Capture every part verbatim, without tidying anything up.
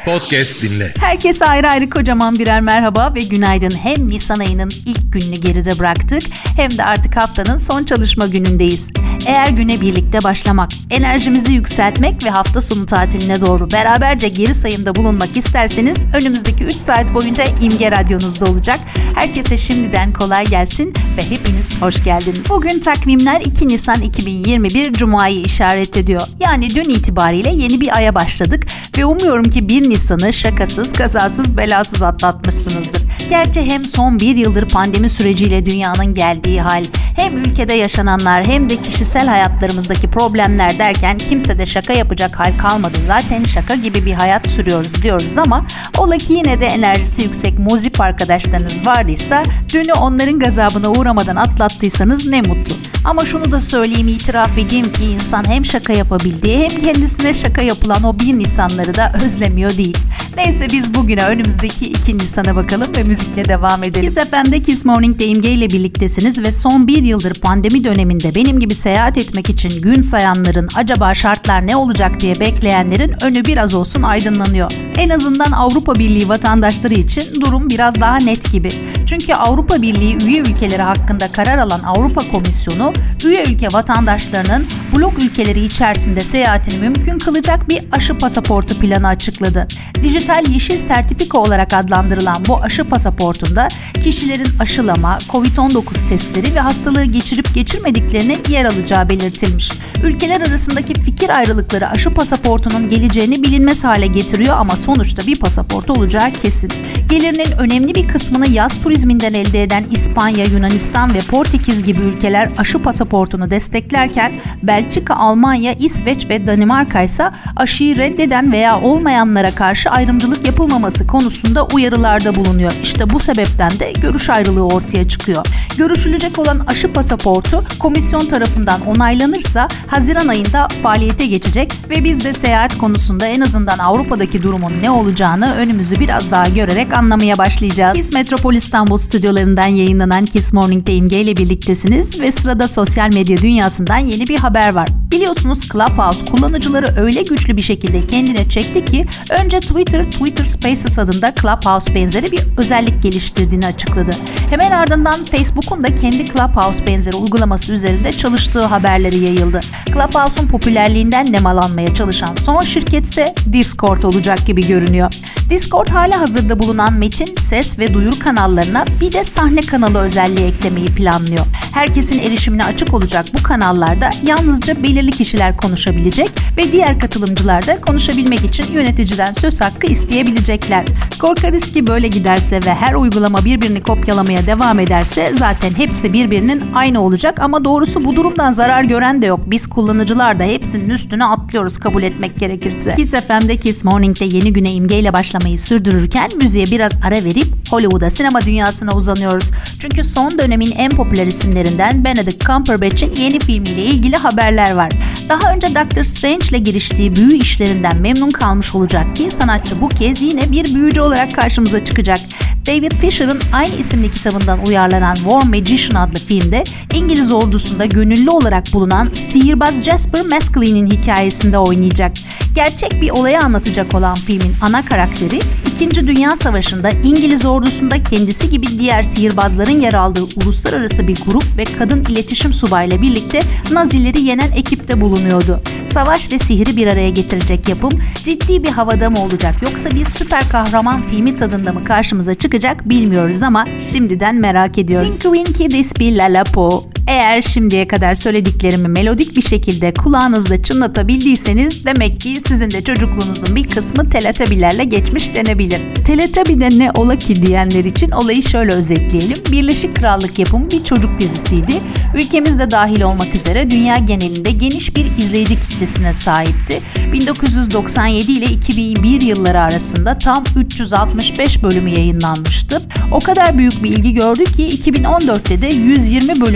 Podcast dinle. Herkese ayrı ayrı kocaman birer merhaba ve günaydın. Hem Nisan ayının ilk gününü geride bıraktık hem de artık haftanın son çalışma günündeyiz. Eğer güne birlikte başlamak, enerjimizi yükseltmek ve hafta sonu tatiline doğru beraberce geri sayımda bulunmak isterseniz önümüzdeki üç saat boyunca İmge Radyonuzda olacak. Herkese şimdiden kolay gelsin ve hepiniz hoş geldiniz. Bugün takvimler iki Nisan iki bin yirmi bir Cuma'yı işaret ediyor. Yani dün itibariyle yeni bir aya başladık ve umuyorum ki bir Nisan'ı şakasız, kazasız, belasız atlatmışsınızdır. Gerçi hem son bir yıldır pandemi süreciyle dünyanın geldiği hal, hem ülkede yaşananlar hem de kişisel hayatlarımızdaki problemler derken kimse de şaka yapacak hal kalmadı. Zaten şaka gibi bir hayat sürüyoruz diyoruz ama ola ki yine de enerjisi yüksek muzip arkadaşlarınız vardıysa dünü onların gazabına uğramadan atlattıysanız ne mutlu. Ama şunu da söyleyeyim, itiraf edeyim ki insan hem şaka yapabildiği hem kendisine şaka yapılan o bir Nisanları da özlemiyor değil. Neyse biz bugüne önümüzdeki iki Nisan'a bakalım ve müzikle devam edelim. Kiss F M'de Kiss Morning'de İmge ile birliktesiniz ve son bir yıldır pandemi döneminde benim gibi seyahat etmek için gün sayanların, acaba şartlar ne olacak diye bekleyenlerin önü biraz olsun aydınlanıyor. En azından Avrupa Birliği vatandaşları için durum biraz daha net gibi. Çünkü Avrupa Birliği üye ülkeleri hakkında karar alan Avrupa Komisyonu, üye ülke vatandaşlarının blok ülkeleri içerisinde seyahatini mümkün kılacak bir aşı pasaportu planı açıkladı. Dijital yeşil sertifika olarak adlandırılan bu aşı pasaportunda kişilerin aşılama, kovid on dokuz testleri ve hastalığı geçirip geçirmediklerinin yer alacağı belirtilmiş. Ülkeler arasındaki fikir ayrılıkları aşı pasaportunun geleceğini bilinmez hale getiriyor ama sonuçta bir pasaport olacağı kesin. Gelirinin önemli bir kısmını yaz turizminden elde eden İspanya, Yunanistan ve Portekiz gibi ülkeler aşı pasaportunu desteklerken Belçika, Almanya, İsveç ve Danimarka ise aşıyı reddeden veya olmayanlara karşı ayrımcılık yapılmaması konusunda uyarılarda bulunuyor. İşte bu sebepten de görüş ayrılığı ortaya çıkıyor. Görüşülecek olan aşı pasaportu komisyon tarafından onaylanırsa Haziran ayında faaliyete geçecek ve biz de seyahat konusunda en azından Avrupa'daki durumun ne olacağını önümüzü biraz daha görerek anlamaya başlayacağız. Kiss Metropol İstanbul stüdyolarından yayınlanan Kiss Morning'de İmge ile birliktesiniz ve sırada sosyal medya dünyasından yeni bir haber var. Biliyorsunuz Clubhouse kullanıcıları öyle güçlü bir şekilde kendine çekti ki önce Twitter, Twitter Spaces adında Clubhouse benzeri bir özellik geliştirdiğini açıkladı. Hemen ardından Facebook'un da kendi Clubhouse benzeri uygulaması üzerinde çalıştığı haberleri yayıldı. Clubhouse'un popülerliğinden nemalanmaya çalışan son şirket ise Discord olacak gibi görünüyor. Discord hala hazırda bulunan metin, ses ve duyuru kanallarına bir de sahne kanalı özelliği eklemeyi planlıyor. Herkesin erişimine açık olacak bu kanallarda yalnızca belirli kişiler konuşabilecek ve diğer katılımcılar da konuşabilmek için yöneticiden söz hakkı isteyebilecekler. Korkarız ki böyle giderse ve her uygulama birbirini kopyalamaya devam ederse zaten hepsi birbirinin aynı olacak ama doğrusu bu durumdan zarar gören de yok. Biz kullanıcılar da hepsinin üstüne atlıyoruz kabul etmek gerekirse. Kiss F M'de Kiss Morning'de yeni güne imgeyle başlamayı sürdürürken müziğe biraz ara verip Hollywood'a, sinema dünyasına uzanıyoruz. Çünkü son dönemin en popüler isimlerinden Benedict Cumberbatch'in yeni filmiyle ilgili haberler var. Daha önce Doctor Strange ile giriştiği büyü işlerinden memnun kalmış olacak ki sanatçı bu kez yine bir büyücü olarak karşımıza çıkacak. David Fisher'ın aynı isimli kitabından uyarlanan War Magician adlı filmde İngiliz ordusunda gönüllü olarak bulunan sihirbaz Jasper Maskelyne'in hikayesinde oynayacak. Gerçek bir olayı anlatacak olan filmin ana karakteri İkinci Dünya Savaşı'nda İngiliz ordusunda kendisi gibi diğer sihirbazların yer aldığı uluslararası bir grup ve kadın iletişim subayla birlikte Nazileri yenen ekipte bulunuyordu. Savaş ve sihri bir araya getirecek yapım ciddi bir havada mı olacak yoksa bir süper kahraman filmi tadında mı karşımıza çıkacak bilmiyoruz ama şimdiden merak ediyoruz. Winky Winky This Be Lalapo. Eğer şimdiye kadar söylediklerimi melodik bir şekilde kulağınızda çınlatabildiyseniz demek ki sizin de çocukluğunuzun bir kısmı Teletubby'lerle geçmiş denebilir. Teletubby'de ne ola ki diyenler için olayı şöyle özetleyelim. Birleşik Krallık yapımı bir çocuk dizisiydi. Ülkemizde dahil olmak üzere dünya genelinde geniş bir izleyici kitlesine sahipti. bin dokuz yüz doksan yedi ile iki bin bir yılları arasında tam üç yüz altmış beş bölümü yayınlanmıştı. O kadar büyük bir ilgi gördü ki iki bin on dörtte de yüz yirmi bölümü dahil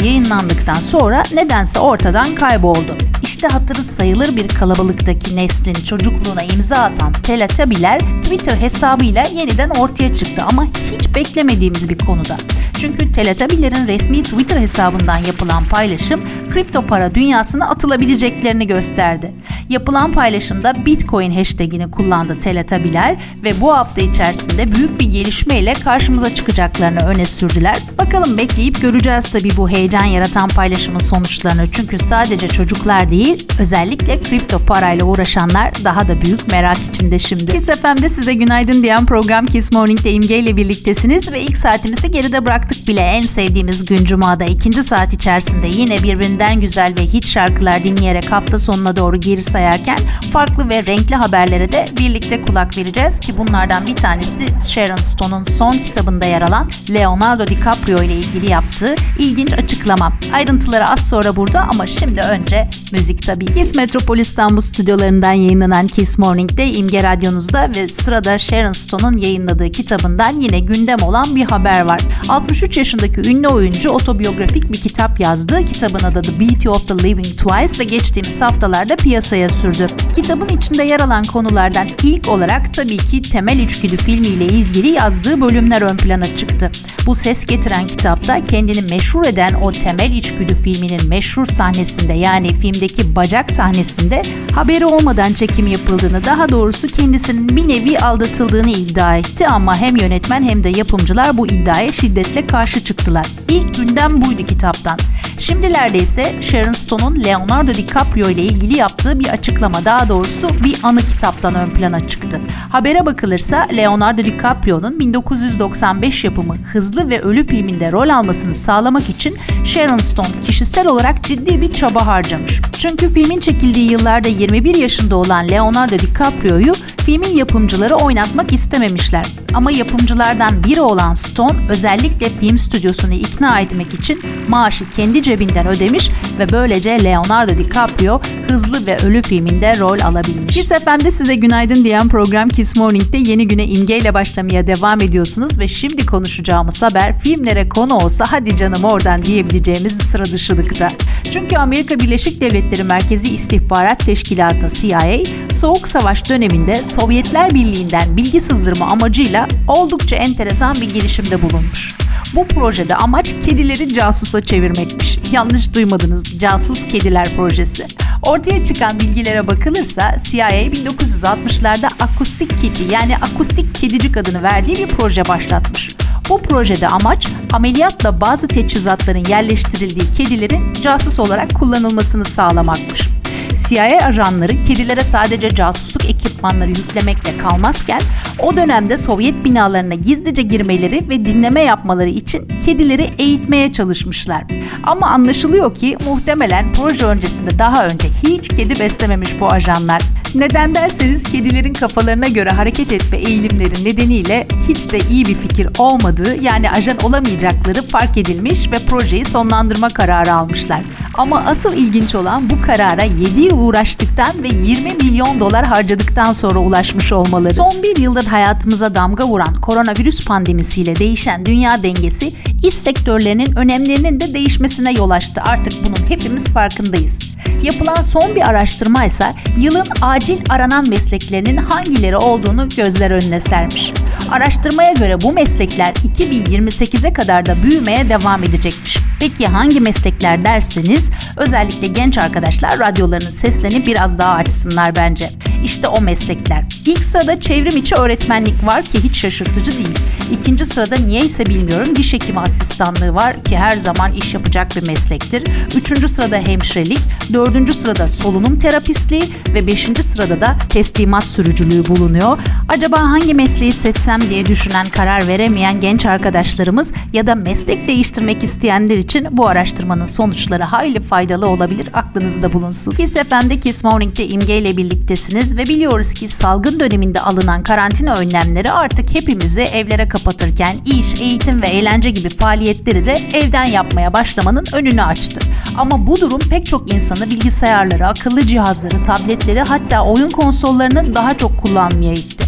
yayınlandıktan sonra nedense ortadan kayboldu. İşte hatırı sayılır bir kalabalıktaki neslin çocukluğuna imza atan Teletubby'ler Twitter hesabıyla yeniden ortaya çıktı ama hiç beklemediğimiz bir konuda. Çünkü Teletubby'lerin resmi Twitter hesabından yapılan paylaşım kripto para dünyasına atılabileceklerini gösterdi. Yapılan paylaşımda Bitcoin hashtagini kullandı Teletubby'ler ve bu hafta içerisinde büyük bir gelişmeyle karşımıza çıkacaklarını öne sürdüler. Bakalım bekleyip göreceğiz tabii bu heyecan yaratan paylaşımın sonuçlarını. Çünkü sadece çocuklar değil, özellikle kripto parayla uğraşanlar daha da büyük merak içinde şimdi. Kiss F M'de size günaydın diyen program Kiss Morning'de İmge ile birliktesiniz ve ilk saatimizi geride bıraktık bile. En sevdiğimiz gün Cuma'da ikinci saat içerisinde yine birbirinden güzel ve hit şarkılar dinleyerek hafta sonuna doğru geri sayarken farklı ve renkli haberlere de birlikte kulak vereceğiz ki bunlardan bir tanesi Sharon Stone'un son kitabında yer alan Leonardo DiCaprio ile ilgili yaptığı ilginç açıklama. Ayrıntıları az sonra burada ama şimdi önce müzik tabii. Kiss Metropol İstanbul stüdyolarından yayınlanan Kiss Morning'de İmge Radyonuzda ve sırada Sharon Stone'un yayınladığı kitabından yine gündem olan bir haber var. altmış üç yaşındaki ünlü oyuncu otobiyografik bir kitap yazdı. Kitabın adı The Beauty of the Living Twice ve geçtiğimiz haftalarda piyasaya sürdü. Kitabın içinde yer alan konulardan ilk olarak tabii ki Temel İçgüdü filmiyle ilgili yazdığı bölümler ön plana çıktı. Bu ses getiren kitapta kendini meşhur eden o Temel İçgüdü filminin meşhur sahnesinde, yani filmdeki bacak sahnesinde haberi olmadan çekim yapıldığını, daha doğrusu kendisinin bir nevi aldatıldığını iddia etti ama hem yönetmen hem de yapımcılar bu iddiaya şiddetle karşı çıktılar. İlk gündem buydu kitaptan. Şimdilerde ise Sharon Stone'un Leonardo DiCaprio ile ilgili yaptığı bir açıklama, daha doğrusu bir anı kitaptan ön plana çıktı. Habere bakılırsa Leonardo DiCaprio'nun bin dokuz yüz doksan beş yapımı Hızlı ve Ölü filminde rol almasını sağlamak için Sharon Stone kişisel olarak ciddi bir çaba harcamış. Çünkü filmin çekildiği yıllarda yirmi bir yaşında olan Leonardo DiCaprio'yu filmin yapımcıları oynatmak istememişler. Ama yapımcılardan biri olan Stone özellikle film stüdyosunu ikna etmek için maaşı kendi cebinden ödemiş ve böylece Leonardo DiCaprio Hızlı ve Ölü filminde rol alabilmiş. Kiss F M'de size günaydın diyen program Kiss Morning'de yeni güne İmge ile başlamaya devam ediyorsunuz ve şimdi konuşacağımız haber filmlere konu olsa hadi canım oradan diyebileceğimiz sıra dışılıkta. Çünkü Amerika Birleşik Devletleri Merkezi İstihbarat Teşkilatı C I A, Soğuk Savaş döneminde Sovyetler Birliği'nden bilgi sızdırma amacıyla oldukça enteresan bir girişimde bulunmuş. Bu projede amaç kedileri casusa çevirmekmiş. Yanlış duymadınız, casus kediler projesi. Ortaya çıkan bilgilere bakılırsa C I A bin dokuz yüz altmışlarda Acoustic Kitty, yani akustik kedicik adını verdiği bir proje başlatmış. Bu projede amaç ameliyatla bazı teçhizatların yerleştirildiği kedilerin casus olarak kullanılmasını sağlamakmış. C I A ajanları kedilere sadece casusluk ekipmanları yüklemekle kalmazken o dönemde Sovyet binalarına gizlice girmeleri ve dinleme yapmaları için kedileri eğitmeye çalışmışlar. Ama anlaşılıyor ki muhtemelen proje öncesinde daha önce hiç kedi beslememiş bu ajanlar. Neden derseniz kedilerin kafalarına göre hareket etme eğilimleri nedeniyle hiç de iyi bir fikir olmadığı, yani ajan olamayacakları fark edilmiş ve projeyi sonlandırma kararı almışlar. Ama asıl ilginç olan bu karara yedi yıl uğraştıktan ve yirmi milyon dolar harcadıktan sonra ulaşmış olmaları. Son bir yıldır hayatımıza damga vuran koronavirüs pandemisiyle değişen dünya dengesi iş sektörlerinin önemlerinin de değişmesine yol açtı. Artık bunun hepimiz farkındayız. Yapılan son bir araştırma ise yılın acil aranan mesleklerinin hangileri olduğunu gözler önüne sermiş. Araştırmaya göre bu meslekler iki bin yirmi sekize kadar da büyümeye devam edecekmiş. Peki hangi meslekler derseniz, özellikle genç arkadaşlar radyolarının seslerini biraz daha açsınlar bence. İşte o meslekler. İlk sırada çevrim içi öğretmenlik var ki hiç şaşırtıcı değil. İkinci sırada niyeyse bilmiyorum diş hekimi asistanlığı var ki her zaman iş yapacak bir meslektir. Üçüncü sırada hemşirelik, dördüncü sırada solunum terapistliği ve beşinci sırada da teslimat sürücülüğü bulunuyor. Acaba hangi mesleği seçsem diye düşünen, karar veremeyen genç arkadaşlarımız ya da meslek değiştirmek isteyenler için bu araştırmanın sonuçları hayli faydalı olabilir, aklınızda bulunsun. Kiss F M'de Kiss Morning'de İmge ile birliktesiniz ve biliyoruz ki salgın döneminde alınan karantina önlemleri artık hepimizi evlere kapatırken iş, eğitim ve eğlence gibi faaliyetleri de evden yapmaya başlamanın önünü açtı. Ama bu durum pek çok insanı bilgisayarları, akıllı cihazları, tabletleri, hatta oyun konsollarını daha çok kullanmaya itti.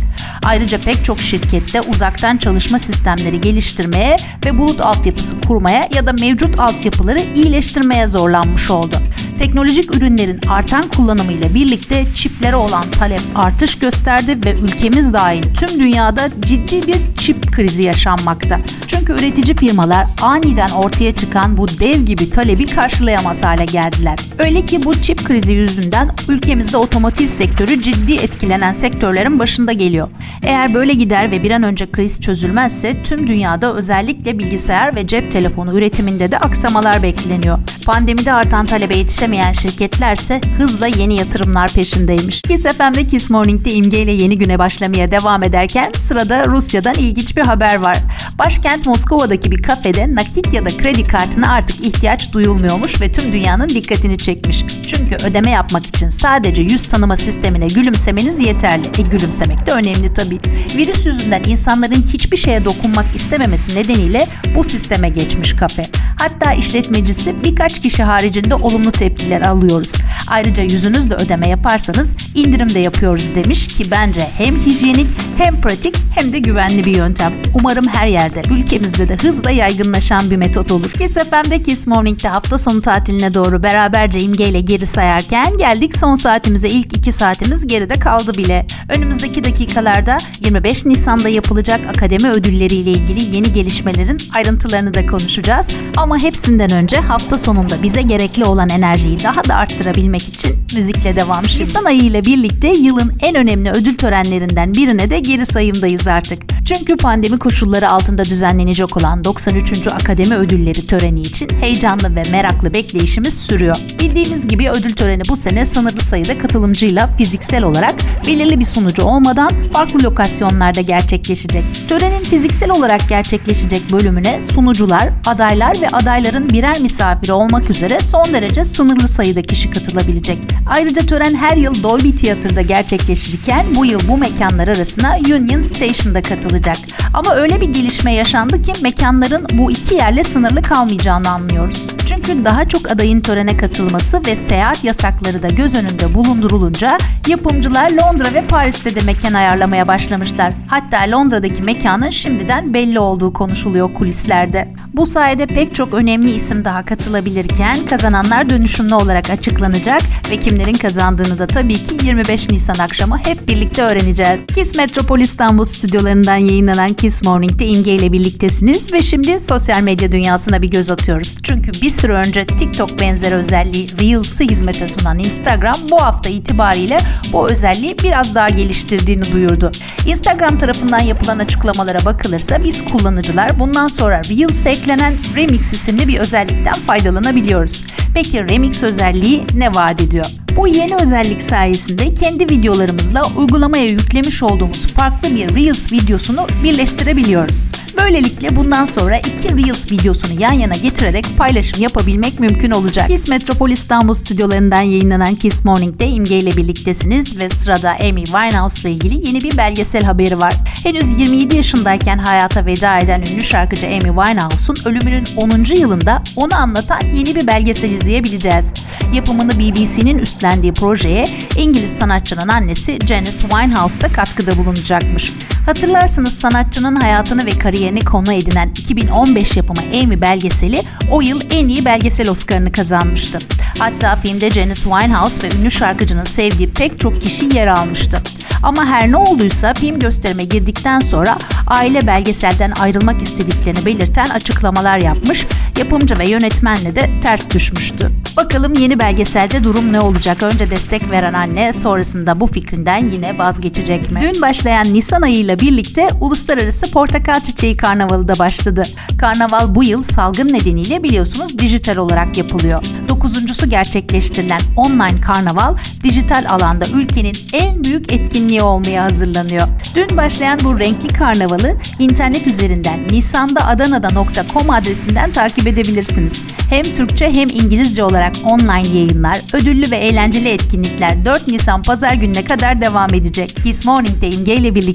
Ayrıca pek çok şirkette uzaktan çalışma sistemleri geliştirmeye ve bulut altyapısı kurmaya ya da mevcut altyapıları iyileştirmeye zorlanmış oldu. Teknolojik ürünlerin artan kullanımıyla birlikte çiplere olan talep artış gösterdi ve ülkemiz dahil tüm dünyada ciddi bir çip krizi yaşanmakta. Çünkü üretici firmalar aniden ortaya çıkan bu dev gibi talebi karşılayamaz hale geldiler. Öyle ki bu çip krizi yüzünden ülkemizde otomotiv sektörü ciddi etkilenen sektörlerin başında geliyor. Eğer böyle gider ve bir an önce kriz çözülmezse tüm dünyada özellikle bilgisayar ve cep telefonu üretiminde de aksamalar bekleniyor. Pandemide artan talebe yetişemeyen şirketlerse hızla yeni yatırımlar peşindeymiş. Kiss F M'de Kiss Morning'de İmge ile yeni güne başlamaya devam ederken sırada Rusya'dan ilginç bir haber var. Başkent Moskova'daki bir kafede nakit ya da kredi kartına artık ihtiyaç duyulmuyormuş ve tüm dünyanın dikkatini çekmiş. Çünkü ödeme yapmak için sadece yüz tanıma sistemine gülümsemeniz yeterli. E gülümsemek de önemli tabii. Virüs yüzünden insanların hiçbir şeye dokunmak istememesi nedeniyle bu sisteme geçmiş kafe. Hatta işletmecisi birkaç kişi haricinde olumlu tepkiler alıyoruz. Ayrıca yüzünüzle ödeme yaparsanız indirim de yapıyoruz demiş ki bence hem hijyenik hem pratik hem de güvenli bir yöntem. Umarım her yerde, ülkemizde de hızla yaygınlaşan bir metot olur. Kiss F M'de Kiss Morning'de hafta sonu tatiline doğru beraberce İmge ile geri sayarken geldik son saatimize. İlk iki saatimiz geride kaldı bile. Önümüzdeki dakikalarda yirmi beş Nisan'da yapılacak akademi ödülleri ile ilgili yeni gelişmelerin ayrıntılarını da konuşacağız. Ama hepsinden önce hafta sonunda bize gerekli olan enerjiyi daha da arttırabilmek için müzikle devam. Nisan ayı ile birlikte yılın en önemli ödül törenlerinden birine de geri sayımdayız artık. Çünkü pandemi koşulları altında düzenlenecek olan doksan üçüncü Akademi Ödülleri töreni için heyecanlı ve meraklı bekleyişimiz sürüyor. Bildiğimiz gibi ödül töreni bu sene sınırlı sayıda katılımcıyla fiziksel olarak belirli bir sunucu olmadan farklı lokasyonlarda gerçekleşecek. Törenin fiziksel olarak gerçekleşecek bölümüne sunucular, adaylar ve adayların birer misafiri olmak üzere son derece sınırlı sayıda kişi katılabilecek. Ayrıca tören her yıl Dolby Theater'da gerçekleşirken bu yıl bu mekanlar arasına Union Station'da katılacak. Ama öyle bir gelişme yaşandı ki mekanların bu iki yerle sınırlı kalmayacağını anlıyoruz. Çünkü daha çok adayın törene katılması ve seyahat yasakları da göz önünde bulundurulunca yapımcılar Londra ve Paris'te de mekan ayarlamaya başlamışlar. Hatta Londra'daki mekanın şimdiden belli olduğu konuşuluyor kulislerde. Bu sayede pek çok önemli isim daha katılabilirken kazananlar dönüşümlü olarak açıklanacak ve kimlerin kazandığını da tabii ki yirmi beş Nisan akşamı hep birlikte öğreneceğiz. Kiss Metropol İstanbul stüdyolarından yayınlanan Kiss Morning'de İmge ile birliktesiniz ve şimdi sosyal medya dünyasına bir göz atıyoruz. Çünkü bir süre önce TikTok benzeri özelliği Reels'ı hizmete sunan Instagram bu hafta itibariyle bu özelliği biraz daha geliştirdiğini duyurdu. Instagram tarafından yapılan açıklamalara bakılırsa biz kullanıcılar bundan sonra Reels'e eklenen Remix isimli bir özellikten faydalanabiliyoruz. Peki Remix özelliği ne vaat ediyor? Bu yeni özellik sayesinde kendi videolarımızla uygulamaya yüklemiş olduğumuz farklı bir Reels videosunu birleştirebiliyoruz. Böylelikle bundan sonra iki Reels videosunu yan yana getirerek paylaşım yapabilmek mümkün olacak. Kiss Metropol İstanbul stüdyolarından yayınlanan Kiss Morning'de İmge ile birliktesiniz ve sırada Amy Winehouse ile ilgili yeni bir belgesel haberi var. Henüz yirmi yedi yaşındayken hayata veda eden ünlü şarkıcı Amy Winehouse'un ölümünün onuncu yılında onu anlatan yeni bir belgesel izleyebileceğiz. Yapımını B B C'nin üstlendiği projeye İngiliz sanatçının annesi Janice Winehouse da katkıda bulunacakmış. Hatırlarsınız sanatçının hayatını ve kariyerini konu edinen iki bin on beş yapımı Amy belgeseli o yıl en iyi belgesel Oscar'ını kazanmıştı. Hatta filmde Janice Winehouse ve ünlü şarkıcının sevdiği pek çok kişi yer almıştı. Ama her ne olduysa film gösterime girdikten sonra aile belgeselden ayrılmak istediklerini belirten açıklamalar yapmış, yapımcı ve yönetmenle de ters düşmüştü. Bakalım yeni belgeselde durum ne olacak? Önce destek veren anne sonrasında bu fikrinden yine vazgeçecek mi? Dün başlayan Nisan ayıyla birlikte Uluslararası Portakal Çiçeği Karnavalı da başladı. Karnaval bu yıl salgın nedeniyle biliyorsunuz dijital olarak yapılıyor. Dokuzuncusu gerçekleştirilen online karnaval dijital alanda ülkenin en büyük etkinliği olmaya hazırlanıyor. Dün başlayan bu renkli karnavalı internet üzerinden nisandaadana nokta com adresinden takip edebilirsiniz. Hem Türkçe hem İngilizce olarak online yayınlar, ödüllü ve eğlenceli etkinlikler dört Nisan Pazar gününe kadar devam edecek. Kiss Morning'de İmge ile birlikte yolculuğu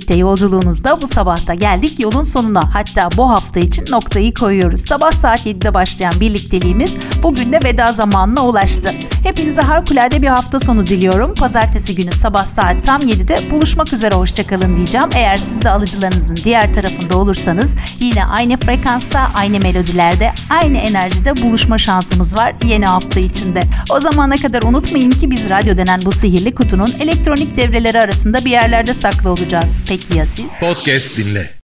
yolculuğunuzda bu sabahta geldik yolun sonuna. Hatta bu hafta için noktayı koyuyoruz. Sabah saat yedide başlayan birlikteliğimiz bugün de veda zamanına ulaştı. Hepinize harikulade bir hafta sonu diliyorum. Pazartesi günü sabah saat tam yedide buluşmak üzere, hoşçakalın diyeceğim. Eğer siz de alıcılarınızın diğer tarafında olursanız yine aynı frekansta, aynı melodilerde, aynı enerjide buluşma şansımız var yeni hafta içinde. O zamana kadar unutmayın ki biz radyo denen bu sihirli kutunun elektronik devreleri arasında bir yerlerde saklı olacağız. Peki ya siz? Podcast dinle.